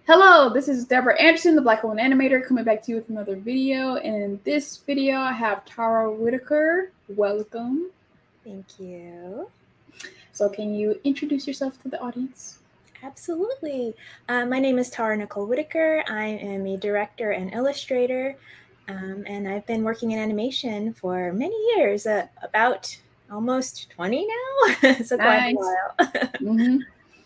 Hello, this is Deborah Anderson, the Black Woman Animator, coming back to you with another video. And in this video, I have Tara Whitaker. Welcome. Thank you. So can you introduce yourself to the audience? Absolutely. My name is Tara Nicole Whitaker. I am a director and illustrator, and I've been working in animation for many years, about almost 20 now, so quite a while.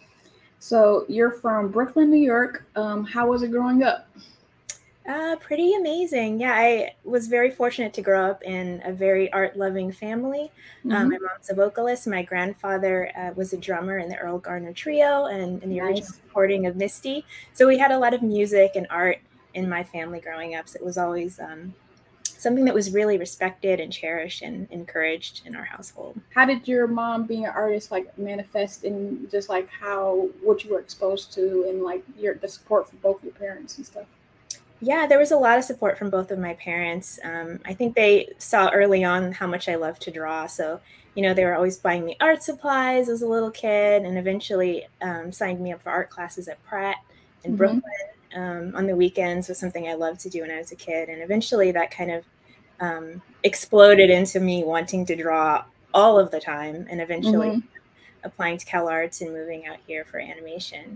So you're from Brooklyn, New York. How was it growing up? Pretty amazing. Yeah, I was very fortunate to grow up in a very art-loving family. My mom's a vocalist. My grandfather was a drummer in the Earl Garner Trio and in the original recording of Misty. So we had a lot of music and art in my family growing up. So it was always something that was really respected and cherished and encouraged in our household. How did your mom being an artist like manifest in just like what you were exposed to and like the support from both your parents and stuff? Yeah, there was a lot of support from both of my parents. I think they saw early on how much I loved to draw. So, you know, they were always buying me art supplies as a little kid, and eventually signed me up for art classes at Pratt in Brooklyn on the weekends was something I loved to do when I was a kid. And eventually that kind of exploded into me wanting to draw all of the time, and eventually applying to CalArts and moving out here for animation.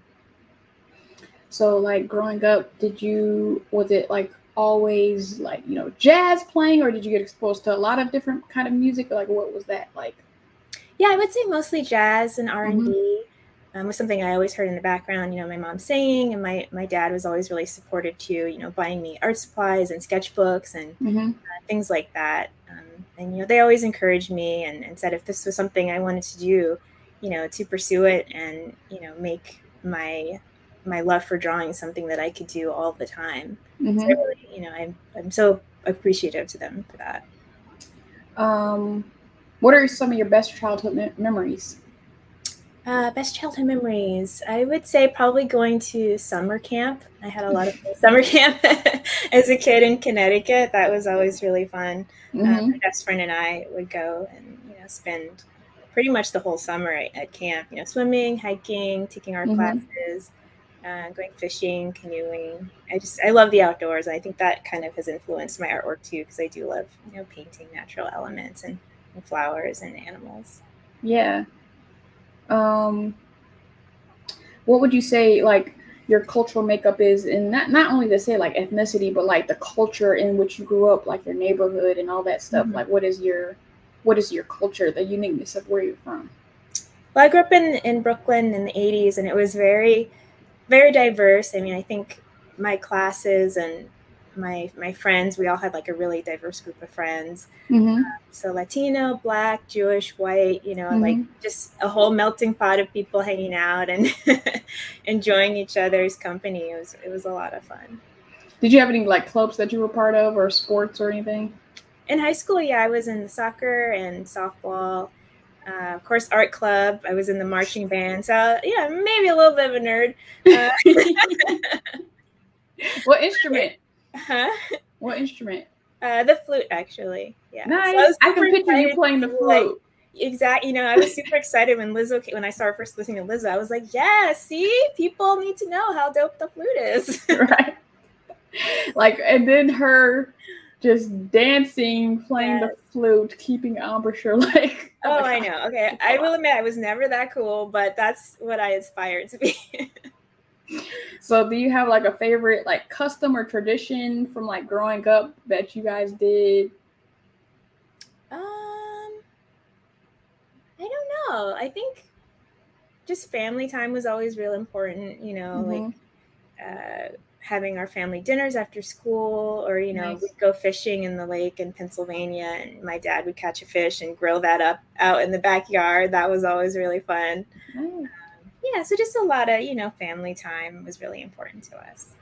So like growing up, was it like always like, you know, jazz playing, or did you get exposed to a lot of different kind of music? Like what was that like? Yeah, I would say mostly jazz and R&B was something I always heard in the background. You know, my mom singing, and my dad was always really supportive too, you know, buying me art supplies and sketchbooks and things like that. And, you know, they always encouraged me and said if this was something I wanted to do, you know, to pursue it and, you know, make my love for drawing something that I could do all the time. So I really, you know, I'm so appreciative to them for that. What are some of your best childhood memories? Best childhood memories, I would say probably going to summer camp. I had a lot of summer camp as a kid in Connecticut. That was always really fun. My best friend and I would go and, you know, spend pretty much the whole summer at camp, you know, swimming, hiking, taking art classes, going fishing, canoeing. I love the outdoors. I think that kind of has influenced my artwork too, because I do love, you know, painting natural elements and flowers and animals. Yeah. What would you say like your cultural makeup is, and not only to say like ethnicity, but like the culture in which you grew up, like your neighborhood and all that stuff? Like what is your culture, the uniqueness of where you're from? Well, I grew up in Brooklyn in the 80s, and it was very, very diverse. I mean, I think my classes and my friends, we all had like a really diverse group of friends. So Latino, Black, Jewish, white, you know, like just a whole melting pot of people hanging out and enjoying each other's company. It was a lot of fun. Did you have any like clubs that you were part of, or sports or anything? In high school, yeah, I was in soccer and softball. Of course, art club. I was in the marching band. So yeah, maybe a little bit of a nerd. What instrument? Huh? What instrument? The flute, actually. Yeah. Nice. So I can picture you playing the flute. Like, exactly. You know, I was super excited when I started first listening to Lizzo. I was like, yeah, see, people need to know how dope the flute is. Right. Like, and then her just dancing, playing the flute, keeping embouchure like. Oh, I know. Okay. I will admit I was never that cool, but that's what I aspired to be. So do you have like a favorite like custom or tradition from like growing up that you guys did? I don't know. I think just family time was always real important, you know, like having our family dinners after school, or, you know, we'd go fishing in the lake in Pennsylvania, and my dad would catch a fish and grill that up out in the backyard. That was always really fun. Yeah, so just a lot of, you know, family time was really important to us.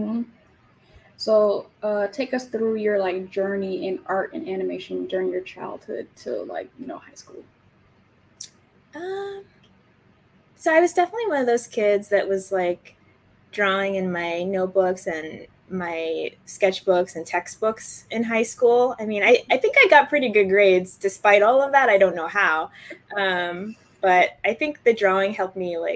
So take us through your like journey in art and animation during your childhood to like, you know, high school. So I was definitely one of those kids that was like drawing in my notebooks and my sketchbooks and textbooks in high school. I mean, I think I got pretty good grades despite all of that. I don't know how. But I think the drawing helped me like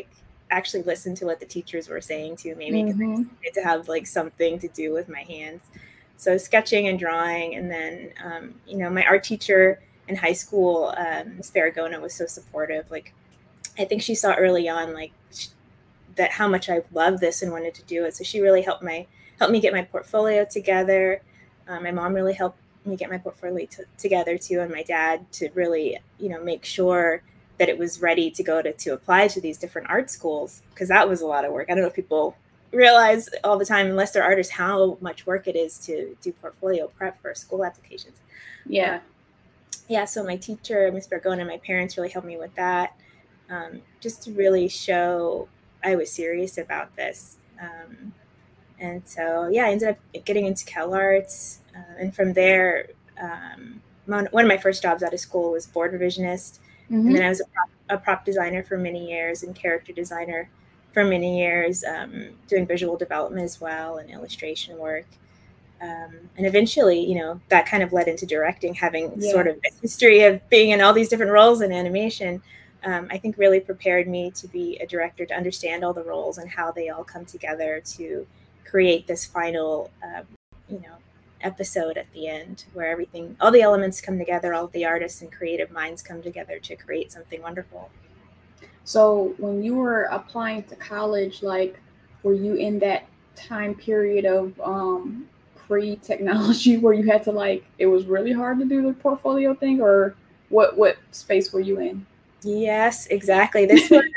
actually listen to what the teachers were saying to maybe because I wanted to have like something to do with my hands. So sketching and drawing. And then, my art teacher in high school, Ms. Farragona, was so supportive. Like, I think she saw early on, like, that how much I loved this and wanted to do it. So she really helped me get my portfolio together. My mom really helped me get my portfolio together too, and my dad to really, make sure that it was ready to go to apply to these different art schools, because that was a lot of work. I don't know if people realize all the time, unless they're artists, how much work it is to do portfolio prep for school applications. Yeah. So my teacher, Ms. Bergona, and my parents really helped me with that, just to really show I was serious about this. And so, I ended up getting into CalArts. And from there, one of my first jobs out of school was board revisionist. And then I was a prop designer for many years and character designer for many years, doing visual development as well and illustration work. And eventually, that kind of led into directing, having sort of a history of being in all these different roles in animation. I think really prepared me to be a director, to understand all the roles and how they all come together to create this final, episode at the end, where all the elements come together, all of the artists and creative minds come together to create something wonderful. So when you were applying to college, like, were you in that time period of pre-technology where you had to, like, it was really hard to do the portfolio thing, or what space were you in? Yes, exactly. This was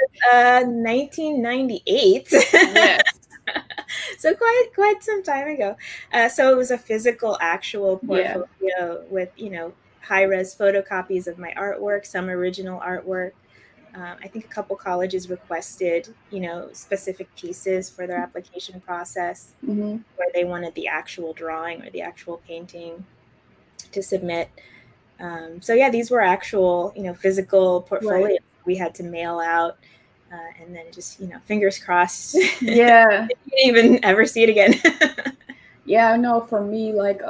1998. Yes. So quite some time ago. So it was a physical, actual portfolio with, high-res photocopies of my artwork, some original artwork. I think a couple colleges requested, specific pieces for their application process, where they wanted the actual drawing or the actual painting to submit. These were actual, physical portfolios. Right. We had to mail out, and then just, fingers crossed. Yeah. You didn't even ever see it again. Yeah, I know. For me, like,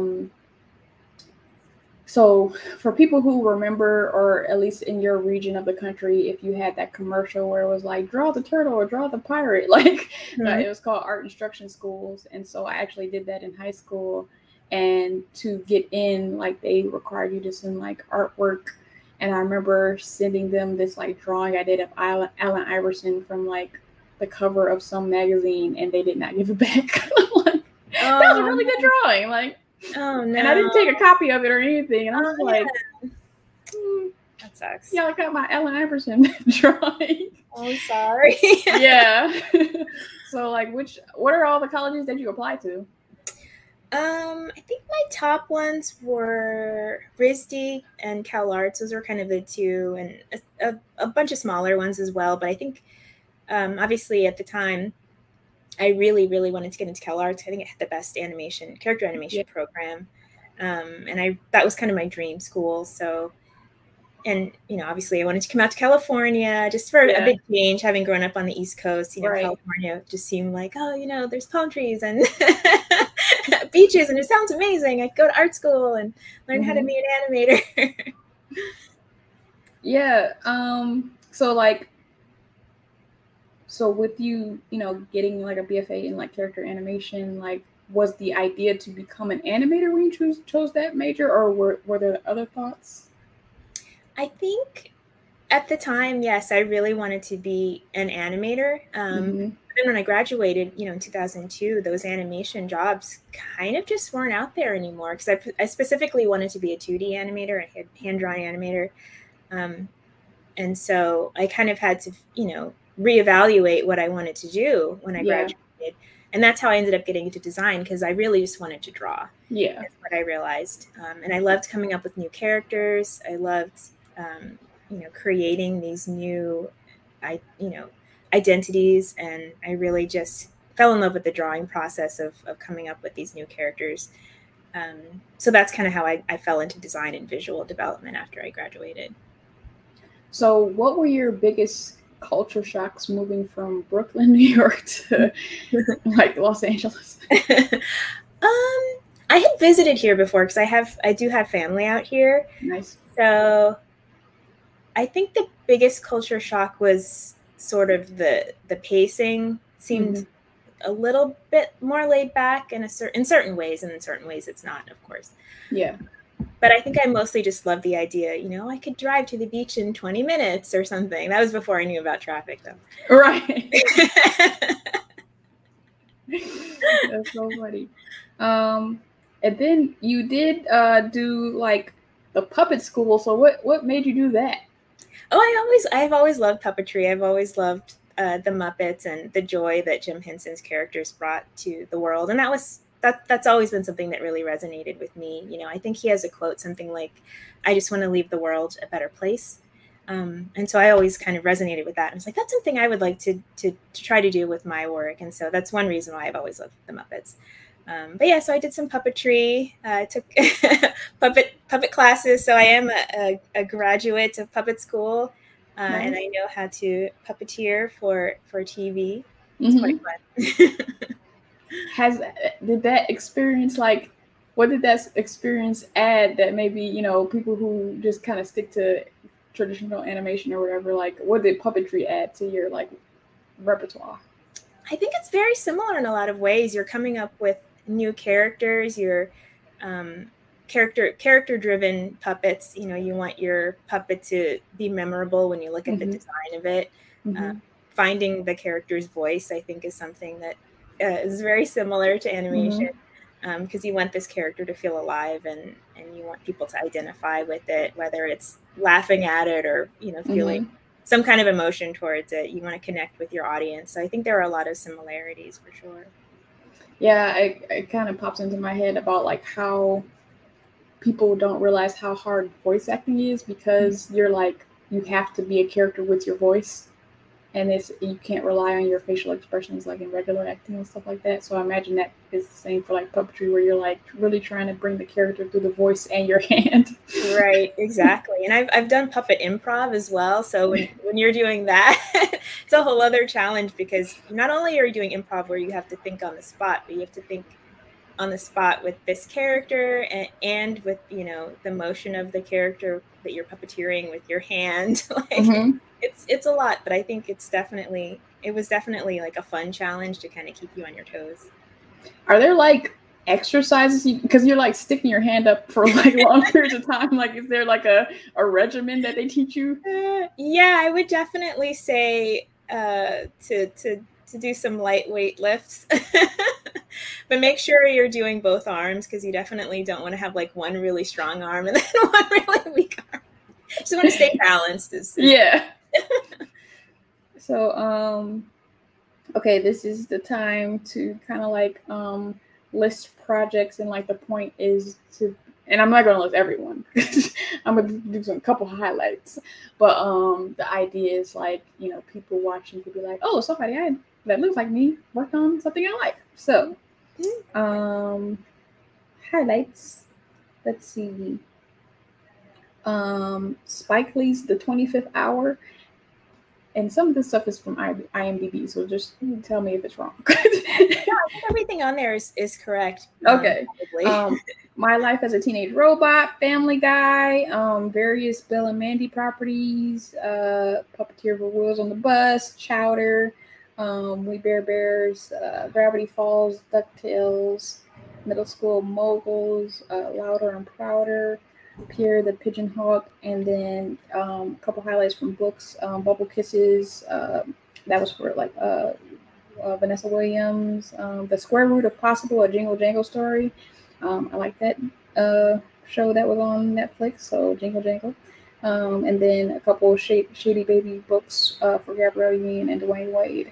so for people who remember, or at least in your region of the country, if you had that commercial where it was like, draw the turtle or draw the pirate, like, it was called Art Instruction Schools. And so I actually did that in high school. And to get in, like, they required you to send, like, artwork. And I remember sending them this, like, drawing I did of Allen Iverson from, like, the cover of some magazine, and they did not give it back. Like, that was a really good drawing. Like, oh no! And I didn't take a copy of it or anything. And I was like, that sucks. Yeah, I got my Allen Iverson drawing. Oh, sorry. Yeah. So, like, what are all the colleges that you applied to? I think my top ones were RISD and CalArts. Those were kind of the two, and a bunch of smaller ones as well. But I think, obviously at the time, I really, really wanted to get into CalArts. I think it had the best character animation program. And that was kind of my dream school. So, and, obviously I wanted to come out to California just for a big change, having grown up on the East Coast. Right. California just seemed like, there's palm trees and beaches, and it sounds amazing. I'd go to art school and learn how to be an animator. Yeah. So with you, getting like a BFA in like character animation, like, was the idea to become an animator when you chose that major, or were there other thoughts? I think at the time, yes, I really wanted to be an animator. And when I graduated, in 2002, those animation jobs kind of just weren't out there anymore, because I specifically wanted to be a 2D animator, a hand-drawn animator. And so I kind of had to, reevaluate what I wanted to do when I graduated. And that's how I ended up getting into design, because I really just wanted to draw. Yeah. That's what I realized. And I loved coming up with new characters. I loved, creating these new, identities. And I really just fell in love with the drawing process of coming up with these new characters. So that's kind of how I fell into design and visual development after I graduated. So what were your biggest culture shocks moving from Brooklyn, New York to like Los Angeles? I had visited here before, because I do have family out here. Nice. So I think the biggest culture shock was sort of the pacing seemed a little bit more laid back in certain ways, and in certain ways it's not, of course. Yeah. But I think I mostly just love the idea, I could drive to the beach in 20 minutes or something. That was before I knew about traffic, though. Right. That's so funny. And then you did do like the puppet school. So what made you do that? Oh, I've always loved puppetry. I've always loved the Muppets and the joy that Jim Henson's characters brought to the world. And that's always been something that really resonated with me. I think he has a quote, something like, "I just want to leave the world a better place." And so I always kind of resonated with that. I was like, that's something I would like to try to do with my work. And so that's one reason why I've always loved the Muppets. But yeah, so I did some puppetry. I took puppet classes. So I am a graduate of puppet school, nice. And I know how to puppeteer for TV. It's quite fun. Did that experience, like, what did that experience add that maybe, people who just kind of stick to traditional animation or whatever, like, what did puppetry add to your, like, repertoire? I think it's very similar in a lot of ways. You're coming up with new characters, you're character-driven puppets. You want your puppet to be memorable when you look at the design of it. Finding the character's voice, I think, is something that is very similar to animation, because you want this character to feel alive, and you want people to identify with it, whether it's laughing at it or feeling some kind of emotion towards it. You want to connect with your audience. So I think there are a lot of similarities for sure. Yeah, it kind of pops into my head about like how people don't realize how hard voice acting is, because you're like, you have to be a character with your voice, and you can't rely on your facial expressions like in regular acting and stuff like that. So I imagine that is the same for like puppetry, where you're like really trying to bring the character through the voice and your hand. Right, exactly. And I've done puppet improv as well. So when you're doing that, it's a whole other challenge, because not only are you doing improv where you have to think on the spot, but you have to think on the spot with this character and with, the motion of the character that you're puppeteering with your hand. Like, it's a lot, but I think it was definitely like a fun challenge to kind of keep you on your toes. Are there like exercises, because you're like sticking your hand up for like long periods of time, like is there like a regimen that they teach you? Yeah, I would definitely say to do some lightweight lifts, but make sure you're doing both arms, because you definitely don't want to have like one really strong arm and then one really weak arm. Just want to stay balanced. Yeah. So okay, this is the time to kind of like list projects, and like the point is to, and I'm not gonna list everyone, I'm gonna do a couple highlights, but the idea is like, people watching could be like, oh, somebody that looks like me worked on something I like. So highlights, let's see, Spike Lee's The 25th Hour. And some of this stuff is from IMDb, so just tell me if it's wrong. No, I think everything on there is correct. Okay. My Life as a Teenage Robot, Family Guy, various Bill and Mandy properties, Puppeteer for Wheels on the Bus, Chowder, We Bare Bears, Gravity Falls, DuckTales, Middle School Moguls, Louder and Prouder, Pierre the Pigeon Hawk, and then a couple highlights from books, Bubble Kisses, that was for like Vanessa Williams, The Square Root of Possible, a Jingle Jangle story. I like that show that was on Netflix, so Jingle Jangle. And then a couple of Shady Baby books for Gabrielle Union and Dwayne Wade.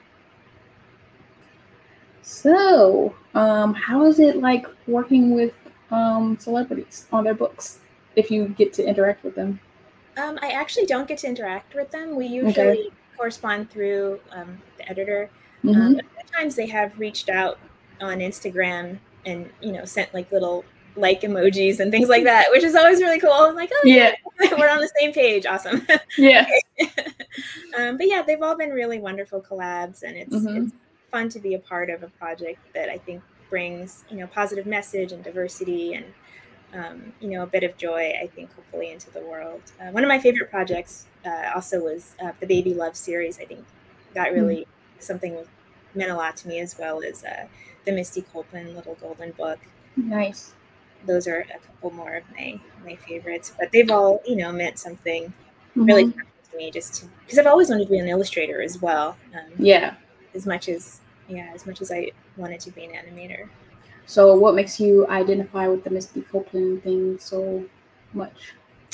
So how is it like working with celebrities on their books, if you get to interact with them? I actually don't get to interact with them. We usually correspond through the editor. Sometimes they have reached out on Instagram and sent like little like emojis and things like that, which is always really cool. I'm like, oh yeah, we're on the same page. Awesome. Yeah. But yeah, they've all been really wonderful collabs, and it's fun to be a part of a project that I think brings positive message and diversity and a bit of joy, I think, hopefully into the world. One of my favorite projects also was the Baby Love series. I think that really something meant a lot to me, as well as the Misty Copeland Little Golden Book. Nice. Those are a couple more of my favorites, but they've all, meant something really special to me, just because I've always wanted to be an illustrator as well. As much as I wanted to be an animator. So what makes you identify with the Misty Copeland thing so much?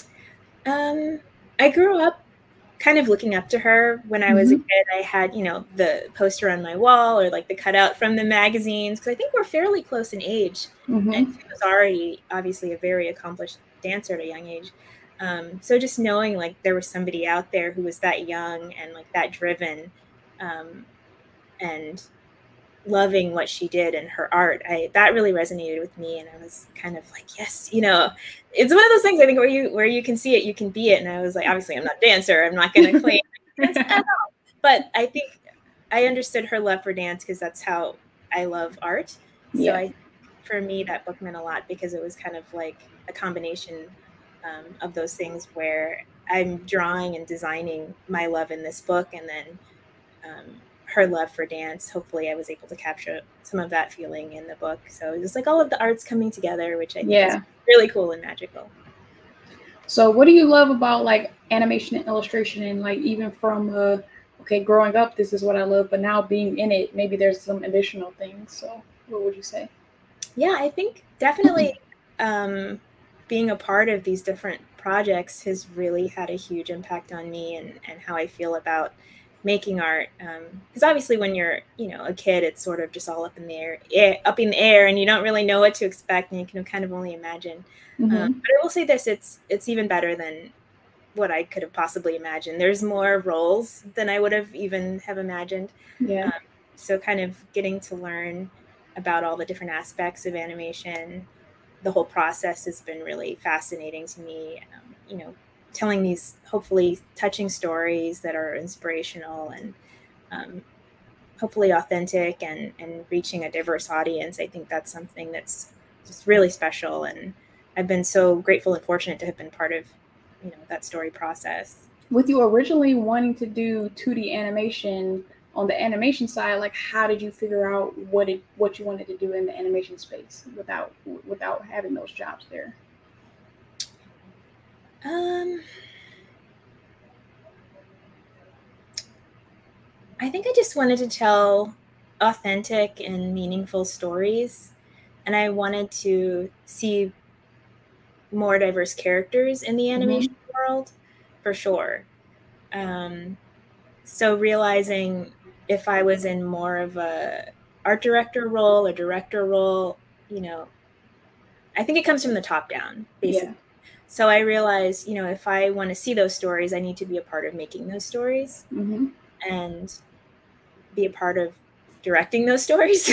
I grew up kind of looking up to her. When I was a kid, I had, the poster on my wall, or like the cutout from the magazines, because I think we're fairly close in age. And she was already obviously a very accomplished dancer at a young age. So just knowing like there was somebody out there who was that young and like that driven, and loving what she did and her art, that really resonated with me. And I was kind of like, yes, it's one of those things, I think, where you can see it, you can be it. And I was like, obviously I'm not a dancer, I'm not going to claim dance at all. But I think I understood her love for dance, because that's how I love art. So for me, that book meant a lot, because it was kind of like a combination of those things, where I'm drawing and designing my love in this book, and then her love for dance. Hopefully I was able to capture some of that feeling in the book. So just like all of the arts coming together, which I think is really cool and magical. So what do you love about like animation and illustration, and like even from growing up, this is what I love, but now being in it, maybe there's some additional things. So what would you say? Yeah, I think definitely being a part of these different projects has really had a huge impact on me, and how I feel about making art. Because obviously when you're, a kid, it's sort of just all up in the air, and you don't really know what to expect, and you can kind of only imagine. But I will say this, it's even better than what I could have possibly imagined. There's more roles than I would have even have imagined. So kind of getting to learn about all the different aspects of animation, the whole process has been really fascinating to me. Telling these hopefully touching stories that are inspirational and hopefully authentic, and reaching a diverse audience. I think that's something that's just really special, and I've been so grateful and fortunate to have been part of that story process. With you originally wanting to do 2D animation, on the animation side, like how did you figure out what you wanted to do in the animation space without having those jobs there? I think I just wanted to tell authentic and meaningful stories, and I wanted to see more diverse characters in the animation world, for sure. So realizing if I was in more of a art director role or director role, I think it comes from the top down, basically. So I realized, if I want to see those stories, I need to be a part of making those stories, and be a part of directing those stories.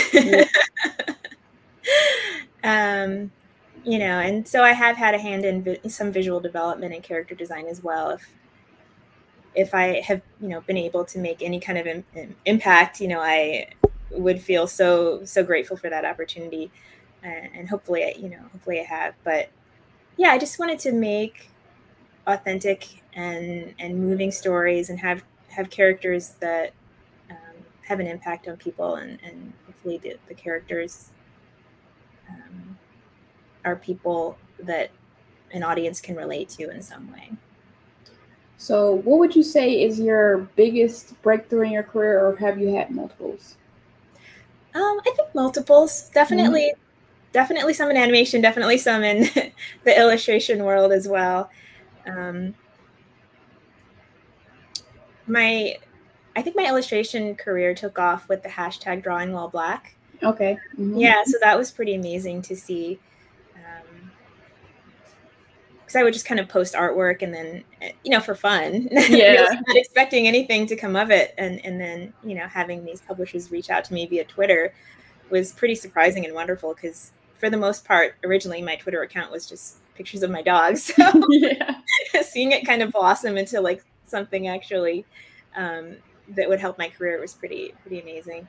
And so I have had a hand in some visual development and character design as well. If I have, been able to make any kind of impact, I would feel so grateful for that opportunity, and hopefully I have. But yeah, I just wanted to make authentic and moving stories, and have characters that have an impact on people, and hopefully the characters are people that an audience can relate to in some way. So what would you say is your biggest breakthrough in your career, or have you had multiples? I think multiples. Definitely some in animation, definitely some in the illustration world as well. I think my illustration career took off with the hashtag Drawing While Black. Okay. Yeah, so that was pretty amazing to see. Because I would just kind of post artwork, and then, for fun, really not expecting anything to come of it. And then, having these publishers reach out to me via Twitter was pretty surprising and wonderful, because for the most part, originally my Twitter account was just pictures of my dogs. So seeing it kind of blossom into like something actually that would help my career was pretty amazing.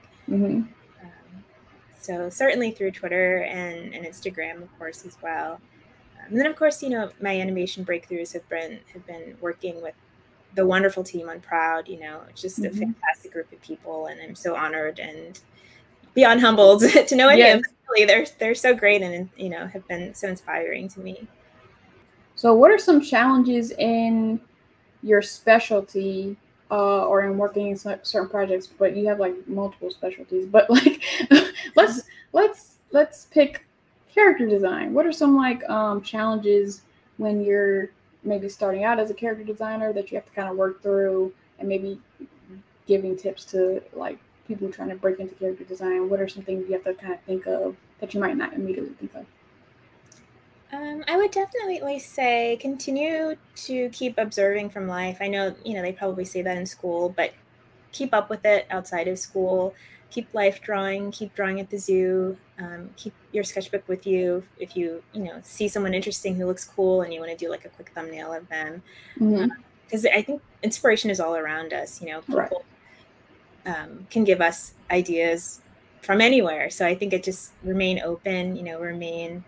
So certainly through Twitter and Instagram, of course, as well. And then, of course, my animation breakthroughs have been working with the wonderful team on Proud, you know, just a fantastic group of people, and I'm so honored and beyond humbled to know any of them. Really, they're so great, and you know, have been so inspiring to me. So what are some challenges in your specialty or in working in certain projects, but you have like multiple specialties, but like let's pick character design. What are some like challenges when you're maybe starting out as a character designer that you have to kind of work through, and maybe giving tips to like people trying to break into character design? What are some things you have to kind of think of that you might not immediately think of? I would definitely say continue to keep observing from life. I know, you know, they probably say that in school, but keep up with it outside of school. Keep life drawing, keep drawing at the zoo, keep your sketchbook with you. If you know, see someone interesting who looks cool and you want to do like a quick thumbnail of them. Because I think inspiration is all around us, you know, people can give us ideas from anywhere. So I think it just remain open, you know, remain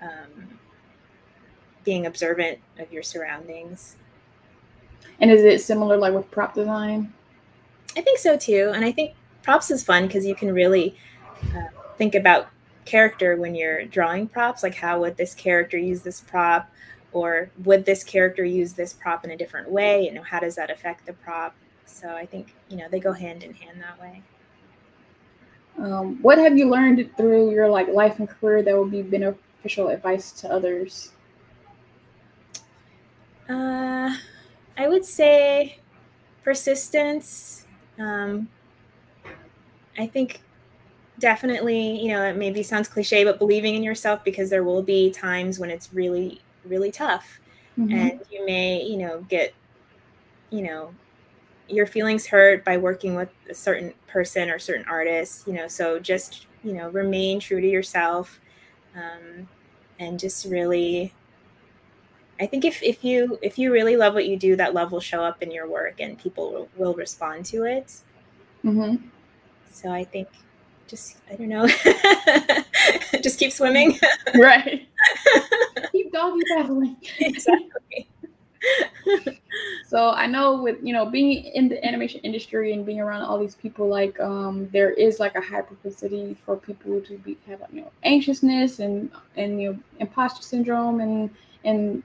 being observant of your surroundings. And is it similar like with prop design? I think so too. And I think props is fun because you can really think about character when you're drawing props. Like, how would this character use this prop? Or would this character use this prop in a different way? You know, how does that affect the prop? So I think, you know, they go hand in hand that way. What have you learned through your like life and career that would be beneficial advice to others? I would say persistence. I think definitely, you know, it maybe sounds cliche, but believing in yourself, because there will be times when it's really, really tough. And you may, you know, get, you know, your feelings hurt by working with a certain person or certain artist, you know, so just, you know, remain true to yourself. And just really, I think if you really love what you do, that love will show up in your work and people will respond to it. So I think just, I don't know, just keep swimming. Right. Keep doggy paddling. Exactly. So I know with, you know, being in the animation industry and being around all these people, like there is like a high propensity for people to have like, you know, anxiousness and you know, imposter syndrome and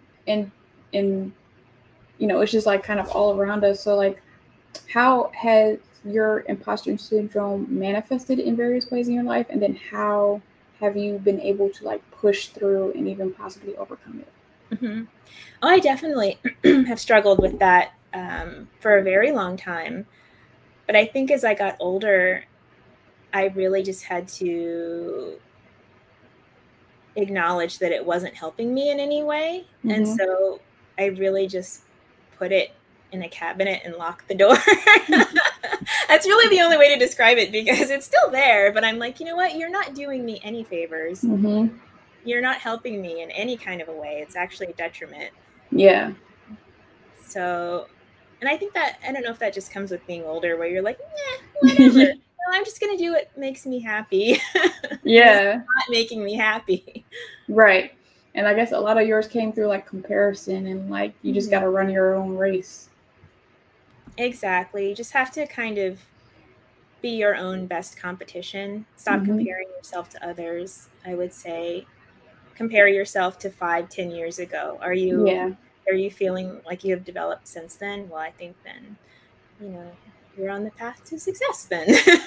you know, it's just like kind of all around us. So like, how has your imposter syndrome manifested in various ways in your life, and then how have you been able to like push through and even possibly overcome it? Oh, I definitely have struggled with that for a very long time. But I think as I got older, I really just had to acknowledge that it wasn't helping me in any way. And so I really just put it in a cabinet and locked the door. That's really the only way to describe it, because it's still there. But I'm like, you know what? You're not doing me any favors. You're not helping me in any kind of a way. It's actually a detriment. Yeah. So, and I think that, I don't know if that just comes with being older, where you're like, whatever. No, I'm just going to do what makes me happy. Yeah. It's not making me happy. Right. And I guess a lot of yours came through like comparison, and like you just got to run your own race. Exactly. You just have to kind of be your own best competition. Stop comparing yourself to others. I would say compare yourself to 5-10 years ago. Are you feeling like you have developed since then? Well, I think then, you know, you're on the path to success then.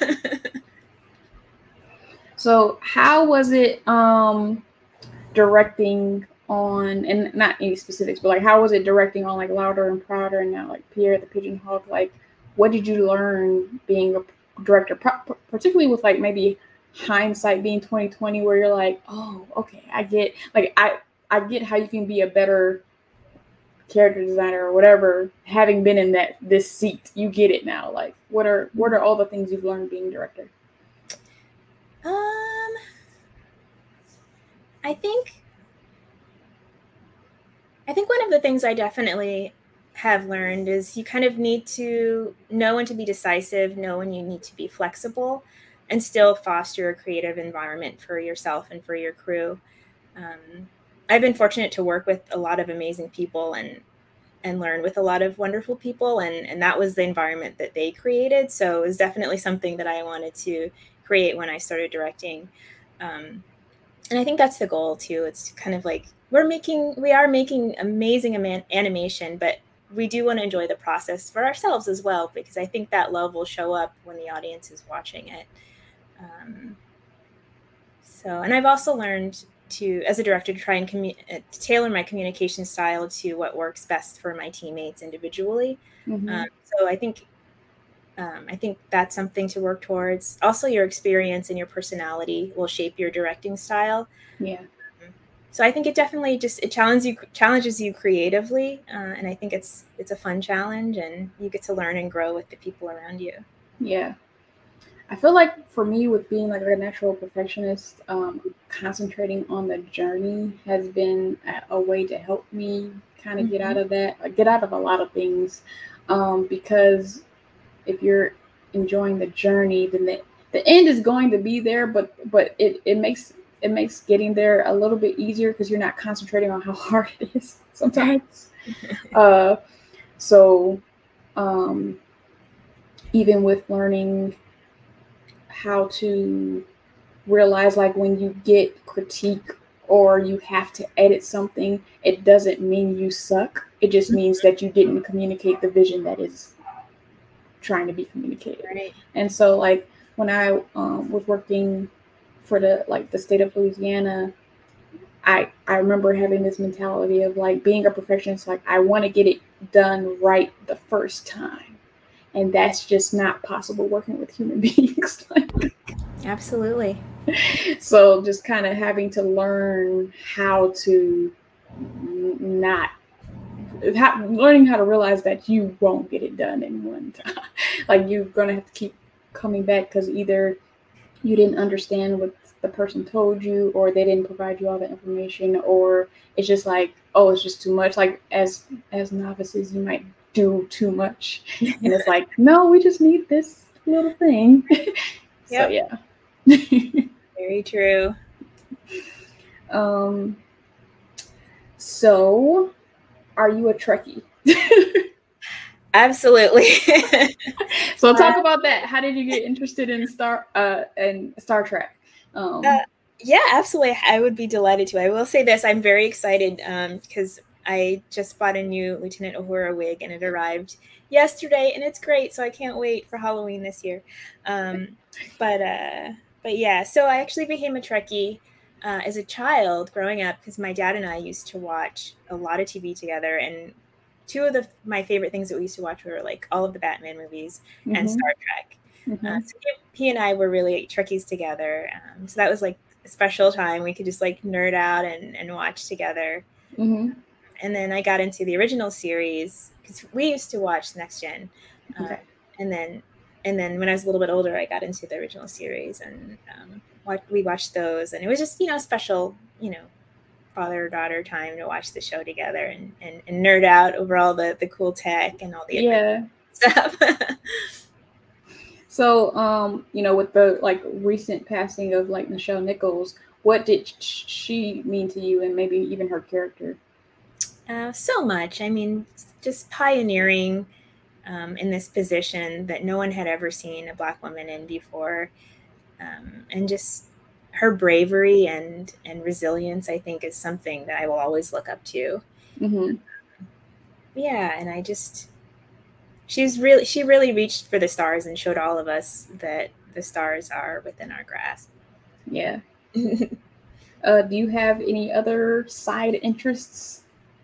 So how was it directing on, and not any specifics, but like how was it directing on like Louder and Prouder and now like Pierre the Pigeon Hawk? Like, what did you learn being a director, particularly with like maybe hindsight being 2020, where you're like, oh, okay, I get, like I get how you can be a better character designer or whatever, having been in this seat. You get it now. Like, what are all the things you've learned being director? I think one of the things I definitely have learned is you kind of need to know when to be decisive, know when you need to be flexible, and still foster a creative environment for yourself and for your crew. I've been fortunate to work with a lot of amazing people, and and learn with a lot of wonderful people. And that was the environment that they created. So it was definitely something that I wanted to create when I started directing. And I think that's the goal too. It's kind of like we are making amazing animation, but we do want to enjoy the process for ourselves as well, because I think that love will show up when the audience is watching it. And I've also learned to, as a director, to try and to tailor my communication style to what works best for my teammates individually. So I think that's something to work towards. Also, your experience and your personality will shape your directing style. Yeah. So I think it definitely challenges you creatively, and I think it's a fun challenge, and you get to learn and grow with the people around you. Yeah. I feel like for me, with being like a natural perfectionist, concentrating on the journey has been a way to help me kind of get out of that, get out of a lot of things. Because if you're enjoying the journey, then the end is going to be there, but it makes getting there a little bit easier because you're not concentrating on how hard it is sometimes. So even with learning how to realize, like, when you get critique or you have to edit something, it doesn't mean you suck. It just means that you didn't communicate the vision that is trying to be communicated. Right. And so, like, when I was working for the state of Louisiana, I remember having this mentality of like being a perfectionist, like I want to get it done right the first time. And that's just not possible working with human beings. Absolutely. So just kind of having to learn how to learning how to realize that you won't get it done in one time. Like, you're going to have to keep coming back because either you didn't understand what the person told you, or they didn't provide you all the information, or it's just like, oh, it's just too much. Like, as novices, you might do too much. And it's like, no, we just need this little thing. So, yeah. Very true. So, are you a Trekkie? Absolutely. So talk about that. How did you get interested in Star Trek? Yeah, absolutely. I would be delighted to. I will say this: I'm very excited because I just bought a new Lieutenant Uhura wig, and it arrived yesterday, and it's great. So I can't wait for Halloween this year. But yeah, so I actually became a Trekkie as a child growing up because my dad and I used to watch a lot of TV together, and two of my favorite things that we used to watch were like all of the Batman movies and Star Trek. So he and I were really Trekkies together. So that was like a special time. We could just like nerd out and watch together. And then I got into the original series because we used to watch Next Gen. And then when I was a little bit older, I got into the original series, and we watched those. And it was just, special, father-daughter time to watch the show together and nerd out over all the cool tech and all the stuff. So, with the like recent passing of like Nichelle Nichols, what did she mean to you, and maybe even her character? So much. I mean, just pioneering in this position that no one had ever seen a Black woman in before, and just her bravery and resilience, I think, is something that I will always look up to. Yeah, and she really reached for the stars and showed all of us that the stars are within our grasp. Yeah. Do you have any other side interests?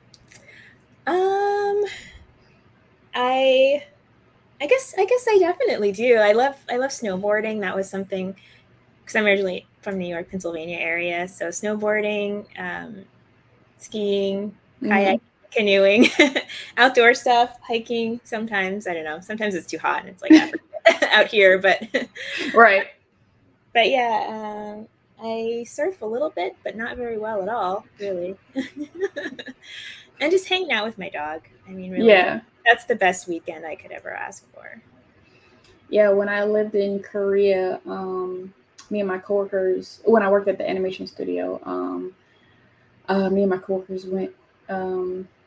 I guess I definitely do. I love snowboarding. That was something, because I'm originally from New York, Pennsylvania area. So snowboarding, skiing, kayaking, canoeing, outdoor stuff, hiking. Sometimes, I don't know, sometimes it's too hot and it's like out here, but right. But yeah, I surf a little bit, but not very well at all, really. And just hanging out with my dog. I mean, really, that's the best weekend I could ever ask for. Yeah, when I lived in Korea, me and my coworkers, when I worked at the animation studio, me and my coworkers went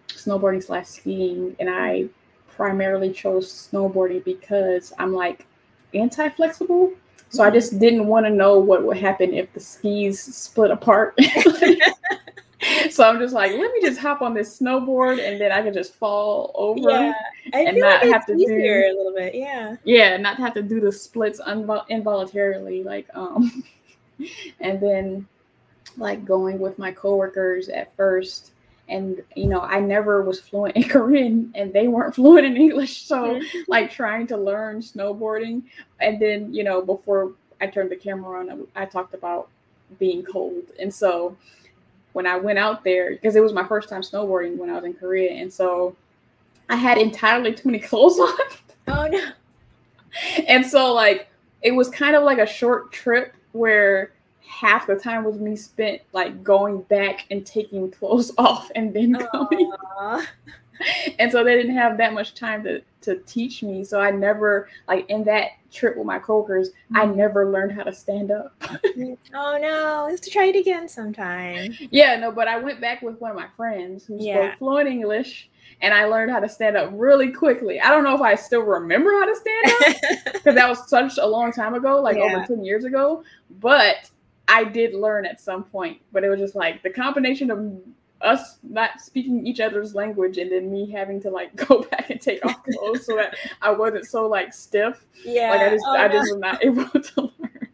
snowboarding slash skiing, and I primarily chose snowboarding because I'm like anti-flexible. So I just didn't want to know what would happen if the skis split apart. So I'm just like, let me just hop on this snowboard and then I can just fall over I and feel not like have it's to easier do a little bit. not have to do the splits involuntarily. And then like going with my coworkers at first. And I never was fluent in Korean and they weren't fluent in English. So like trying to learn snowboarding. And then, before I turned the camera on, I talked about being cold. And so when I went out there, because it was my first time snowboarding when I was in Korea, and so I had entirely too many clothes on. Oh no. And so like it was kind of like a short trip where half the time was me spent like going back and taking clothes off and then coming. And so they didn't have that much time to teach me. So I never, like in that trip with my coworkers, I never learned how to stand up. Oh no, let's try it again sometime. Yeah, no, but I went back with one of my friends who spoke fluent English, and I learned how to stand up really quickly. I don't know if I still remember how to stand up because that was such a long time ago, like over 10 years ago, but I did learn at some point. But it was just like the combination of us not speaking each other's language and then me having to like go back and take off clothes so that I wasn't so like stiff. Yeah. Like I just was not able to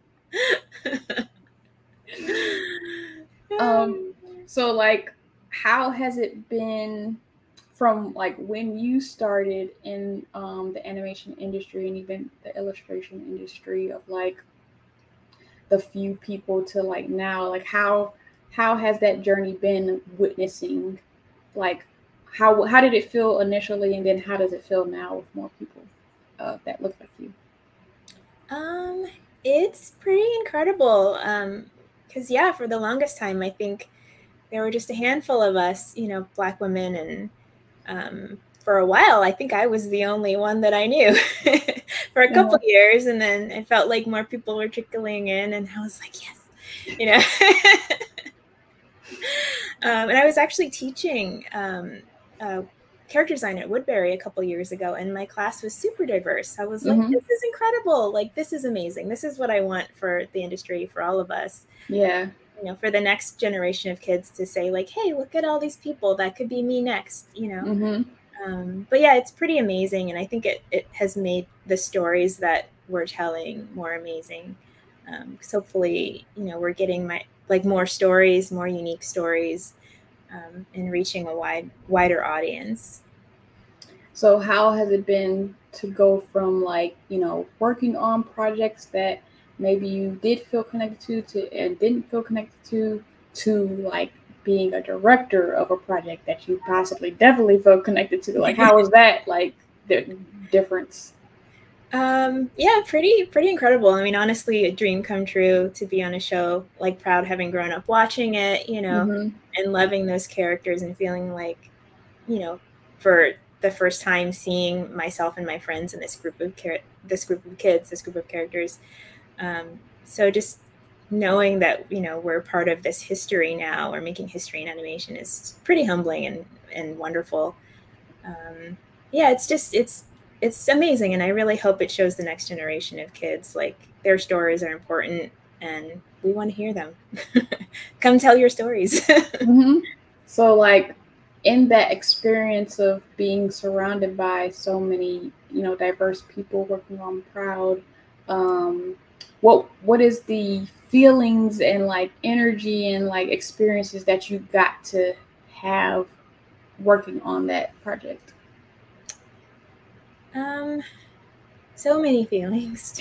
learn. So like how has it been from like when you started in the animation industry and even the illustration industry of like the few people to like now, like how has that journey been witnessing, like how did it feel initially and then how does it feel now with more people that look like you? It's pretty incredible. Because for the longest time, I think there were just a handful of us, Black women, and for a while, I think I was the only one that I knew for a couple years, and then it felt like more people were trickling in, and I was like, yes, and I was actually teaching character design at Woodbury a couple years ago, and my class was super diverse. I was like, this is incredible. Like, this is amazing. This is what I want for the industry, for all of us. Yeah. For the next generation of kids to say like, hey, look at all these people. That could be me next, But yeah, it's pretty amazing. And I think it has made the stories that we're telling more amazing. Because hopefully, we're getting more stories, more unique stories, and reaching a wider audience. So how has it been to go from like, working on projects that maybe you did feel connected to and didn't feel connected to like being a director of a project that you possibly definitely felt connected to? Like how was that like the difference? Pretty incredible. I mean, honestly, a dream come true to be on a show like Proud, having grown up watching it, and loving those characters and feeling like, for the first time seeing myself and my friends in this group of characters. So just knowing that, we're part of this history now, we're making history in animation, is pretty humbling and wonderful. It's amazing, and I really hope it shows the next generation of kids like their stories are important and we want to hear them. Come tell your stories. So like in that experience of being surrounded by so many, diverse people working on Proud, what is the feelings and like energy and like experiences that you got to have working on that project? So many feelings.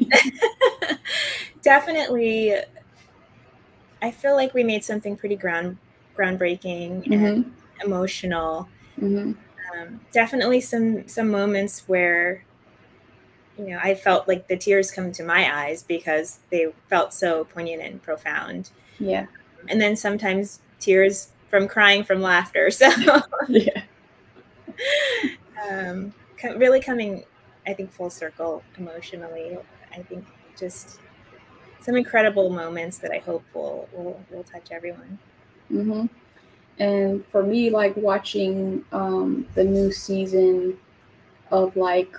Definitely, I feel like we made something pretty groundbreaking and emotional. Definitely some moments where, I felt like the tears come to my eyes because they felt so poignant and profound. Yeah. And then sometimes tears from crying from laughter. So yeah. Really coming, I think, full circle emotionally. I think just some incredible moments that I hope will touch everyone. And for me, like watching the new season of like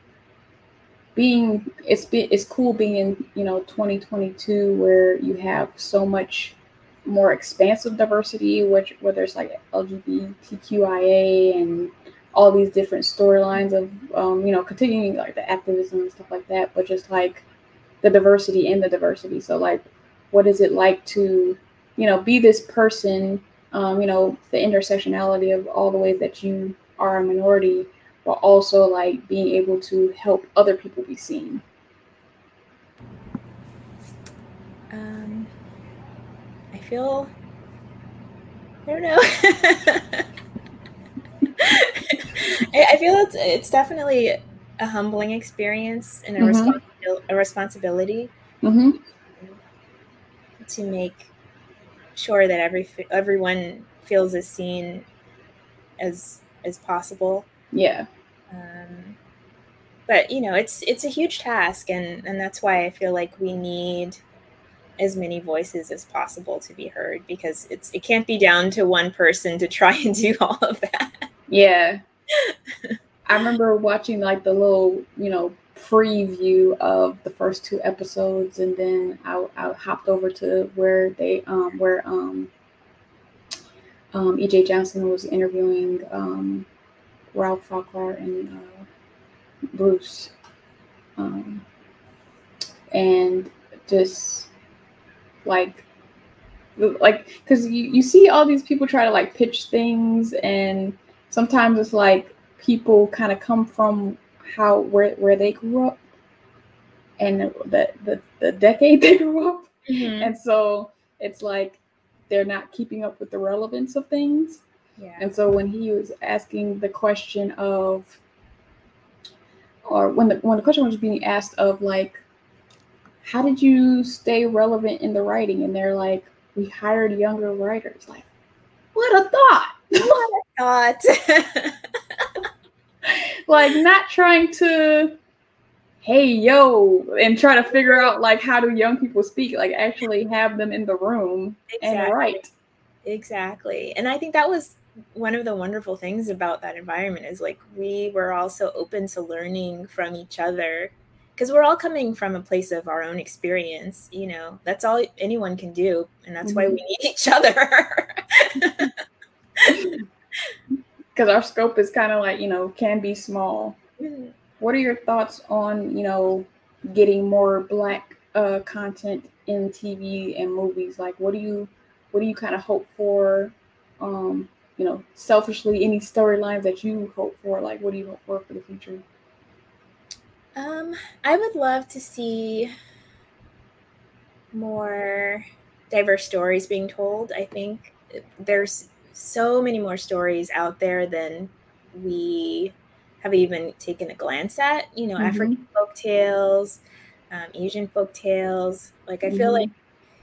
it's cool being in 2022 where you have so much more expansive diversity, which whether it's like LGBTQIA and all these different storylines of continuing like the activism and stuff like that, but just like the diversity in the diversity. So like, what is it like to be this person, the intersectionality of all the ways that you are a minority, but also like being able to help other people be seen. I don't know. I feel it's definitely a humbling experience and a responsibility to make sure that everyone feels as seen as possible. Yeah. But it's a huge task, and that's why I feel like we need as many voices as possible to be heard, because it can't be down to one person to try and do all of that. Yeah. I remember watching like the little, preview of the first 2 episodes, and then I hopped over to where they E.J. Johnson was interviewing Ralph Farquhar and Bruce, and just like because you see all these people try to like pitch things, and sometimes it's like people kind of come from where they grew up and the decade they grew up, and so it's like they're not keeping up with the relevance of things. Yeah. And so when he was asking the question of, or when the question was being asked of like, how did you stay relevant in the writing? And they're like, we hired younger writers. Like, what a thought! What a thought! Like, not trying to, hey, yo, and try to figure out like how do young people speak, like actually have them in the room and write. Exactly. And I think that was one of the wonderful things about that environment, is like we were also open to learning from each other, because we're all coming from a place of our own experience. That's all anyone can do, and that's why we need each other. Because our scope is kind of like, can be small. What are your thoughts on, getting more Black content in TV and movies? Like, what do you kind of hope for? Selfishly, any storylines that you hope for? Like, what do you hope for the future? I would love to see more diverse stories being told. I think there's so many more stories out there than we have even taken a glance at. African folk tales, Asian folk tales. Like I feel like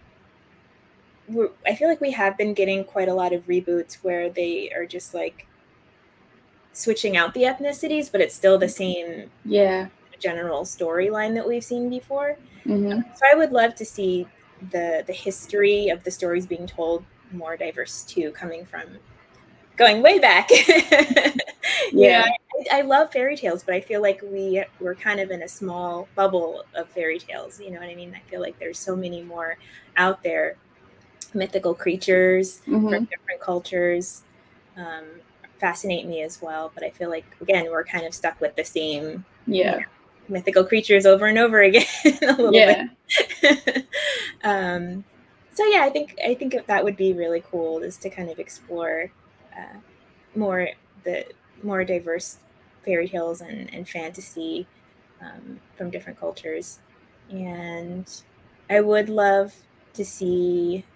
we have been getting quite a lot of reboots where they are just like switching out the ethnicities, but it's still the same general storyline that we've seen before. So I would love to see the history of the stories being told more diverse too, going way back. I love fairy tales, but I feel like we're kind of in a small bubble of fairy tales. You know what I mean? I feel like there's so many more out there. Mythical creatures from different cultures fascinate me as well, but I feel like again we're kind of stuck with the same mythical creatures over and over again a little bit. So yeah, I think that would be really cool, is to kind of explore more diverse fairy tales and fantasy from different cultures. And I would love to see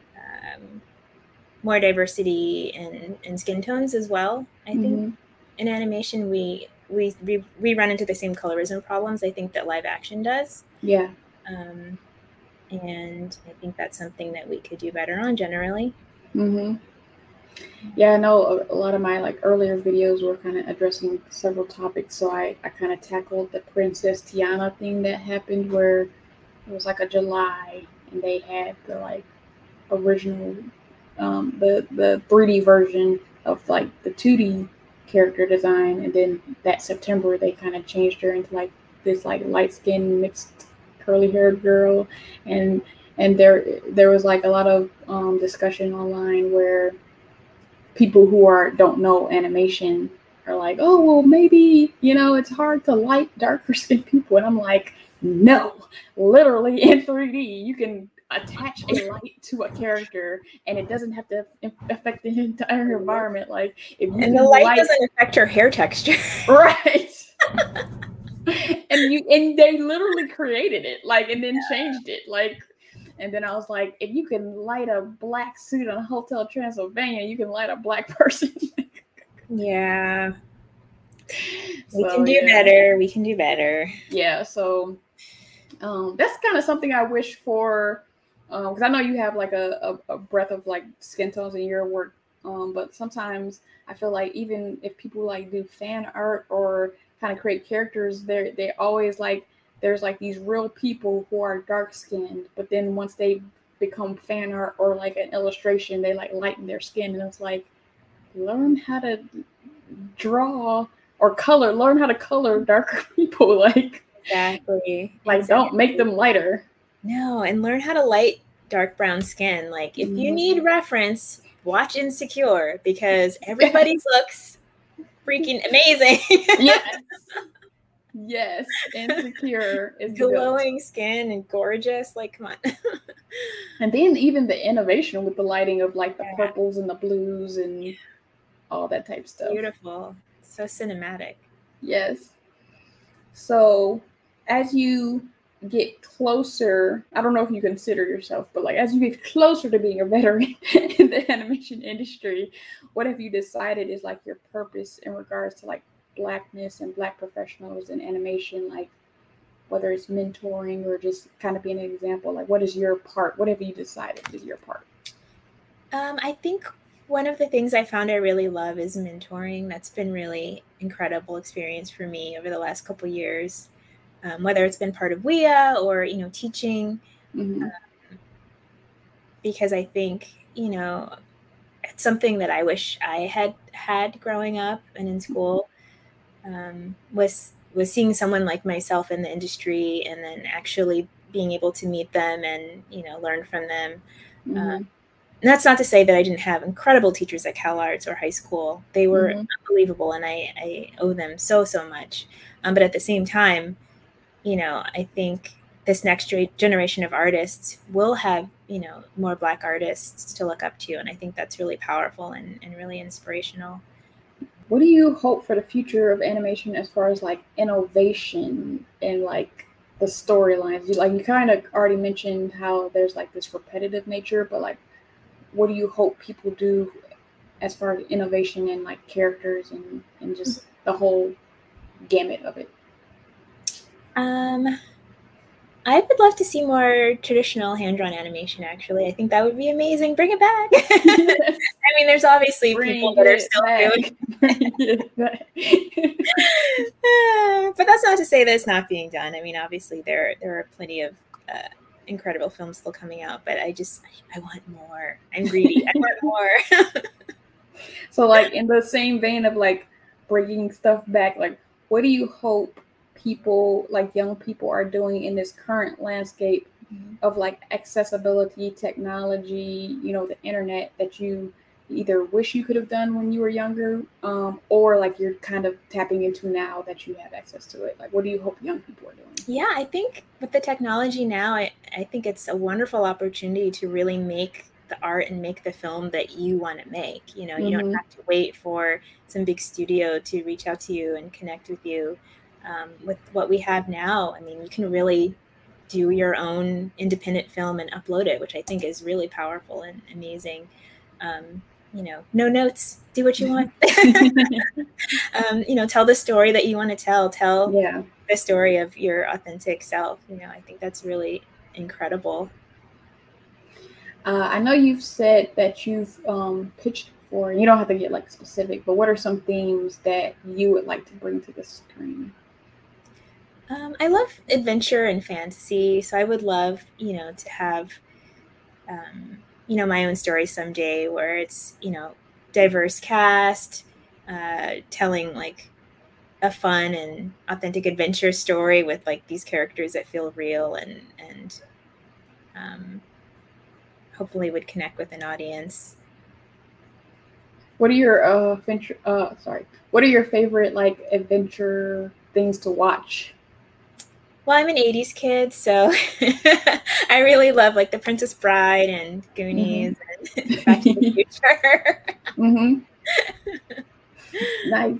more diversity in skin tones as well. I think in animation we run into the same colorism problems I think that live action does. And I think that's something that we could do better on generally. Yeah, I know a lot of my like earlier videos were kind of addressing several topics, so I kind of tackled the Princess Tiana thing that happened, where it was like a July and they had the like original the 3D version of like the 2D character design, and then that September they kind of changed her into like this like light skinned mixed curly haired girl, and there was like a lot of discussion online where people who don't know animation are like, oh well, maybe it's hard to light darker skinned people, and I'm like, no, literally in 3D you can attach a light to a character and it doesn't have to affect the entire environment. Like if you and the light doesn't affect her hair texture, right? and they literally created it like and then changed it like. And then I was like, if you can light a black suit on Hotel Transylvania, you can light a black person. Yeah. We can do better. We can do better. Yeah. So that's kind of something I wish for, because I know you have like a breadth of like skin tones in your work. But sometimes I feel like even if people like do fan art or kind of create characters, they always like, there's like these real people who are dark skinned, but then once they become fan art or like an illustration, they like lighten their skin. And it's like, learn how to draw or color, learn how to color darker people. Like, exactly. Don't make them lighter. No, and learn how to light dark brown skin. Like if you need reference, watch Insecure, because everybody's looks freaking amazing. Yes, Insecure is glowing skin and gorgeous. Like, come on. And then even the innovation with the lighting of like the purples and the blues and all that type of stuff. Beautiful. So cinematic. Yes. So as you get closer, I don't know if you consider yourself, but like as you get closer to being a veteran in the animation industry, what have you decided is like your purpose in regards to like Blackness and Black professionals in animation, like whether it's mentoring or just kind of being an example? Like, what is your part? What have you decided is your part? I think one of the things I found I really love is mentoring. That's been really incredible experience for me over the last couple of years, whether it's been part of WIA or teaching, because I think it's something that I wish I had growing up and in school. Was seeing someone like myself in the industry and then actually being able to meet them and learn from them. And that's not to say that I didn't have incredible teachers at CalArts or high school. They were unbelievable, and I owe them so much. But at the same time, I think this next generation of artists will have more Black artists to look up to, and I think that's really powerful and really inspirational. What do you hope for the future of animation as far as like innovation and like the storylines? You kind of already mentioned how there's like this repetitive nature, but like, what do you hope people do as far as innovation and like characters and just the whole gamut of it? I would love to see more traditional hand-drawn animation, actually. I think that would be amazing. Bring it back. I mean, there's obviously people that are still doing it. But that's not to say that it's not being done. I mean, obviously there are plenty of incredible films still coming out, but I want more. I'm greedy. I want more. So like in the same vein of like bringing stuff back, like what do you hope people, like young people, are doing in this current landscape of like accessibility, technology, the internet, that you either wish you could have done when you were younger, or like you're kind of tapping into now that you have access to it? Like, what do you hope young people are doing? Yeah, I think with the technology now, I think it's a wonderful opportunity to really make the art and make the film that you want to make. You don't have to wait for some big studio to reach out to you and connect with you. With what we have now, I mean, you can really do your own independent film and upload it, which I think is really powerful and amazing. No notes, do what you want. Tell the story that you want to tell. The story of your authentic self. I think that's really incredible. I know you've said that you've pitched for, you don't have to get like specific, but what are some themes that you would like to bring to the screen? I love adventure and fantasy, so I would love, to have my own story someday where it's, diverse cast, telling like a fun and authentic adventure story with like these characters that feel real and hopefully would connect with an audience. What are your what are your favorite like adventure things to watch? Well, I'm an 80s kid, so I really love like The Princess Bride and Goonies and Back to the Future. Mm-hmm. Nice.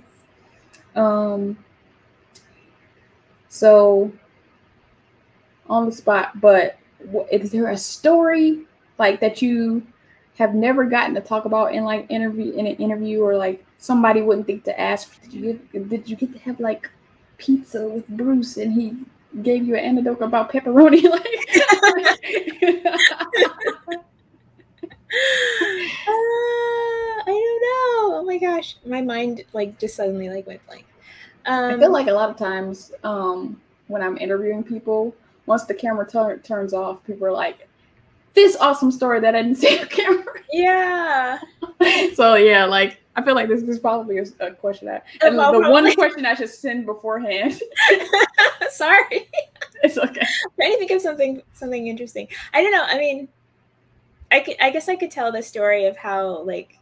So on the spot, but is there a story like that you have never gotten to talk about in like in an interview, or like somebody wouldn't think to ask? Did you get to have like pizza with Bruce and he gave you an anecdote about pepperoni? I don't know. Oh my gosh, my mind like just suddenly like went blank. I feel like a lot of times when I'm interviewing people, once the camera turns off, people are like, this awesome story that I didn't see on camera. Yeah. So yeah, like I feel like this is probably a question the one question I should send beforehand. Sorry. It's okay. I'm trying to think of something interesting. I don't know. I mean, I guess I could tell the story of how like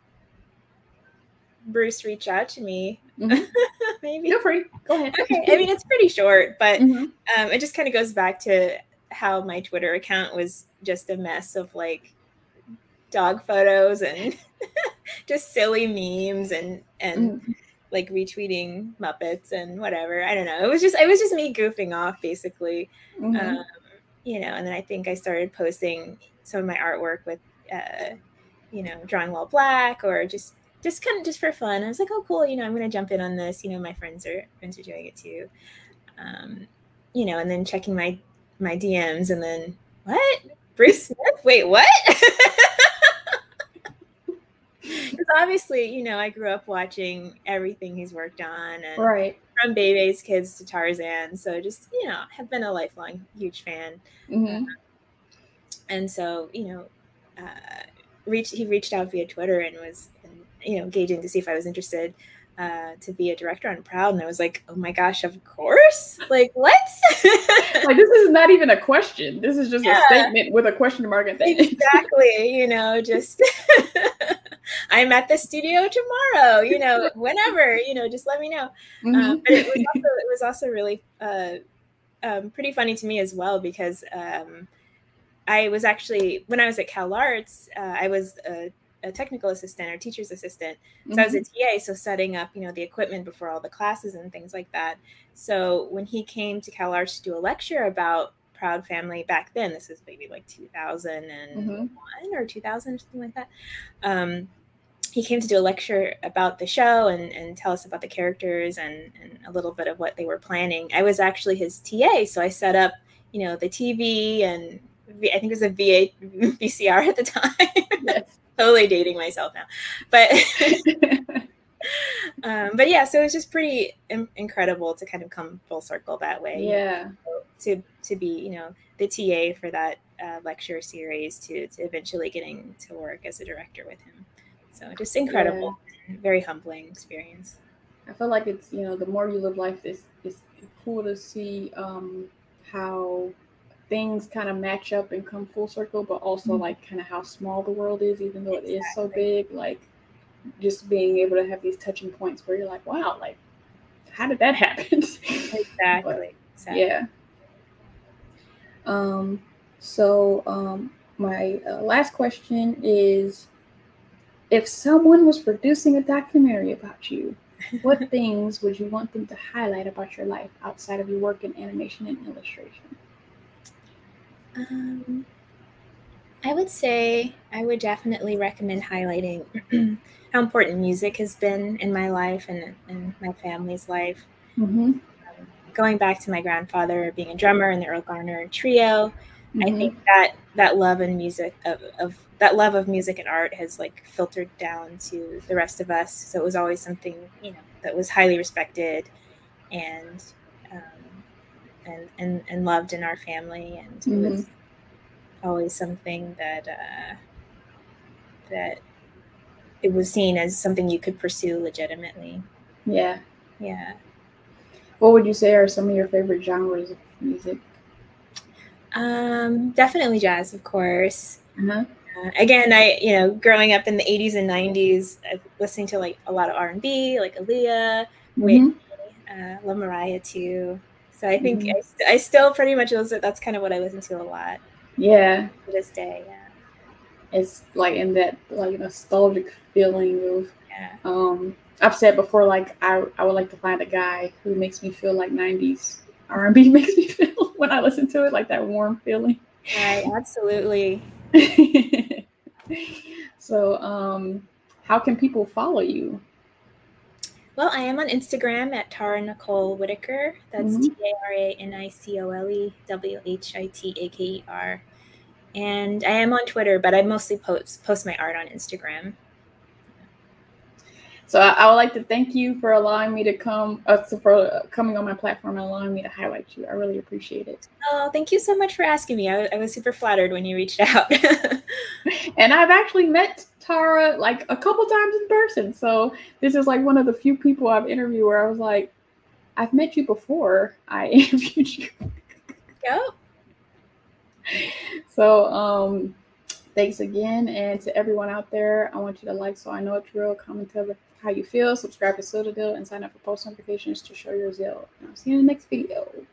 Bruce reached out to me. Mm-hmm. Maybe. Feel free. Go ahead. Okay. I mean, it's pretty short, but it just kind of goes back to how my Twitter account was just a mess of like dog photos and just silly memes and like retweeting Muppets and whatever. I don't know. It was just me goofing off basically. And then I think I started posting some of my artwork with, drawing while black or just kind of just for fun. I was like, oh, cool. I'm going to jump in on this. My friends are doing it too. And then checking my DMs and then what? Bruce Smith? Wait, what? Because obviously, I grew up watching everything he's worked on, and right from Bebe's Kids to Tarzan. So just, have been a lifelong huge fan. And so, he reached out via Twitter and was, engaging to see if I was interested to be a director on Proud. And I was like, oh my gosh, of course. Like, what? Like, this is not even a question. This is just a statement with a question mark at the end. Exactly. Just I'm at the studio tomorrow, whenever, just let me know. But it was also really pretty funny to me as well, because I was actually, when I was at Cal Arts, I was a technical assistant or teacher's assistant. So I was a TA, so setting up, the equipment before all the classes and things like that. So when he came to Cal Arts to do a lecture about Proud Family back then, this was maybe like 2001 or 2000 or something like that. He came to do a lecture about the show and tell us about the characters and a little bit of what they were planning. I was actually his TA, so I set up, the TV and I think it was a VCR at the time. Yes. Totally dating myself now, but yeah, so it was just pretty incredible to kind of come full circle that way. Yeah. To be, the TA for that lecture series to eventually getting to work as a director with him. So just incredible, very humbling experience. I feel like it's, the more you live life, it's cool to see how things kind of match up and come full circle, but also like kind of how small the world is, even though it is so big. Like just being able to have these touching points where you're like, wow, like how did that happen? Exactly. Yeah. So my last question is, if someone was producing a documentary about you, what things would you want them to highlight about your life outside of your work in animation and illustration? I would say I would definitely recommend highlighting how important music has been in my life and my family's life. Going back to my grandfather being a drummer in the Earl Garner Trio, I think that love and music that love of music and art has like filtered down to the rest of us. So it was always something, that was highly respected and loved in our family, and it was always something that that it was seen as something you could pursue legitimately. Yeah. Yeah. What would you say are some of your favorite genres of music? Definitely jazz, of course. Uh-huh. Again, growing up in the 80s and 90s, listening to like a lot of R&B, like Aaliyah, Whitney, love Mariah too. So I think I still pretty much that's kind of what I listen to a lot. Yeah. To this day, yeah. It's like in that like nostalgic feeling of I've said before, like I would like to find a guy who makes me feel like 90s R&B makes me feel when I listen to it, like that warm feeling. Right, absolutely. So, how can people follow you? Well, I am on Instagram at Tara Nicole Whitaker. That's TaraNicolewhitaker. And I am on Twitter, but I mostly post my art on Instagram. So I would like to thank you for allowing me to for coming on my platform and allowing me to highlight you. I really appreciate it. Oh, thank you so much for asking me. I was super flattered when you reached out. And I've actually met Tara like a couple times in person. So this is like one of the few people I've interviewed where I was like, I've met you before I interviewed you. Yep. So thanks again. And to everyone out there, I want you to like So I Know It's Real, comment, tell how you feel, subscribe to Citadel, and sign up for post notifications to show your zeal. And I'll see you in the next video.